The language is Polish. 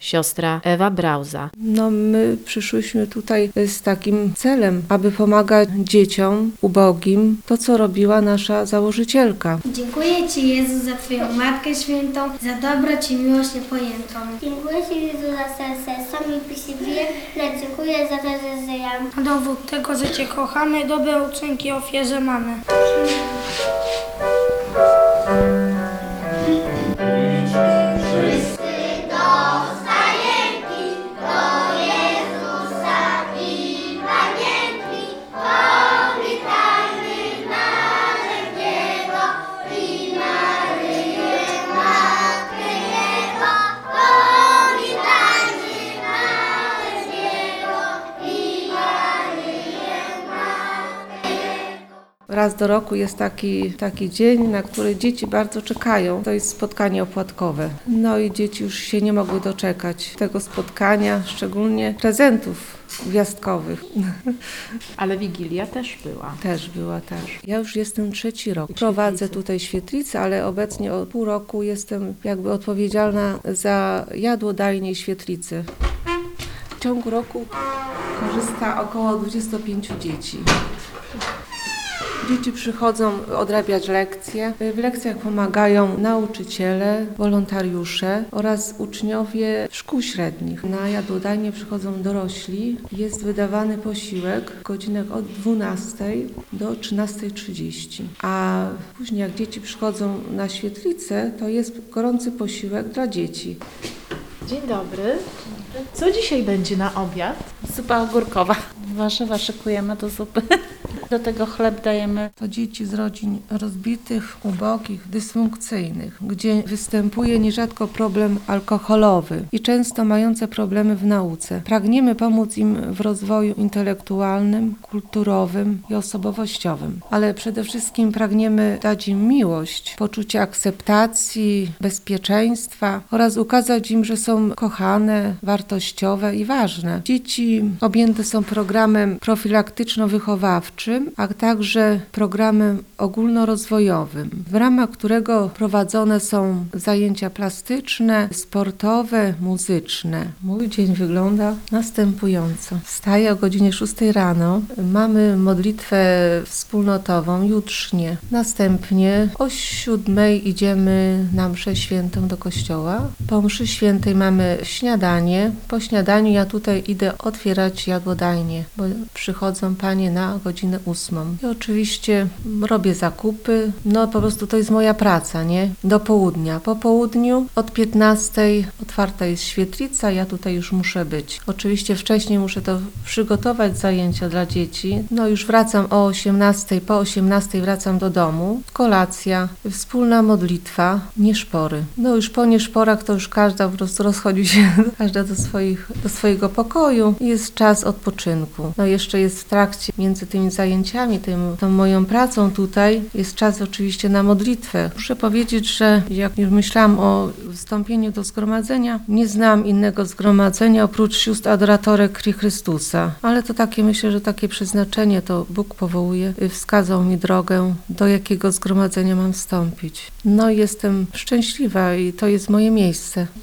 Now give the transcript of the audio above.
siostra Ewa Brauza. No my przyszłyśmy tutaj z takim celem, aby pomagać dzieciom ubogim, to co robiła nasza założycielka. Dziękuję Ci, Jezu, za Twoją Matkę Świętą, za dobroć i miłość niepojętą. Dziękuję Ci, Jezu, za serce, sam mi pisywuje, lecz dziękuję za to, że żyję. A dowód tego, że Cię kochamy, dobre uczynki ofierze mamy. Raz do roku jest taki dzień, na który dzieci bardzo czekają. To jest spotkanie opłatkowe. No i dzieci już się nie mogły doczekać tego spotkania, szczególnie prezentów gwiazdkowych. Ale Wigilia też była. Też była. Ja już jestem 3. rok. Prowadzę tutaj świetlicę, ale obecnie od pół roku jestem jakby odpowiedzialna za jadłodajnię świetlicy. W ciągu roku korzysta około 25 dzieci. Dzieci przychodzą odrabiać lekcje. W lekcjach pomagają nauczyciele, wolontariusze oraz uczniowie szkół średnich. Na jadłodajnię przychodzą dorośli. Jest wydawany posiłek w godzinach od 12 do 13:30. A później jak dzieci przychodzą na świetlicę, to jest gorący posiłek dla dzieci. Dzień dobry. Co dzisiaj będzie na obiad? Zupa ogórkowa. Warzywa szykujemy do zupy. Do tego chleb dajemy. To dzieci z rodzin rozbitych, ubogich, dysfunkcyjnych, gdzie występuje nierzadko problem alkoholowy i często mające problemy w nauce. Pragniemy pomóc im w rozwoju intelektualnym, kulturowym i osobowościowym, ale przede wszystkim pragniemy dać im miłość, poczucie akceptacji, bezpieczeństwa oraz ukazać im, że są kochane, wartościowe i ważne. Dzieci objęte są programem profilaktyczno-wychowawczym, a także programem ogólnorozwojowym, w ramach którego prowadzone są zajęcia plastyczne, sportowe, muzyczne. Mój dzień wygląda następująco. Wstaję o godzinie 6 rano, mamy modlitwę wspólnotową jutrznie. Następnie o 7 idziemy na mszę świętą do kościoła. Po mszy świętej mamy śniadanie. Po śniadaniu ja tutaj idę otwierać jadłodajnię, bo przychodzą panie na godzinę 8. I oczywiście robię zakupy, no po prostu to jest moja praca, nie? Do południa. Po południu od 15 otwarta jest świetlica, ja tutaj już muszę być. Oczywiście wcześniej muszę to przygotować zajęcia dla dzieci. No już wracam o 18, po 18 wracam do domu. Kolacja, wspólna modlitwa, nieszpory. No już po nieszporach to już każda po prostu rozchodzi się, każda do swojego pokoju i jest czas odpoczynku. No jeszcze jest w trakcie między tymi zajęciami, tą moją pracą tutaj jest czas oczywiście na modlitwę. Muszę powiedzieć, że jak już myślałam o wstąpieniu do zgromadzenia, nie znam innego zgromadzenia oprócz sióstr adoratorek Chrystusa. Ale to takie, myślę, że takie przeznaczenie to Bóg powołuje, wskazał mi drogę, do jakiego zgromadzenia mam wstąpić. No jestem szczęśliwa i to jest moje miejsce.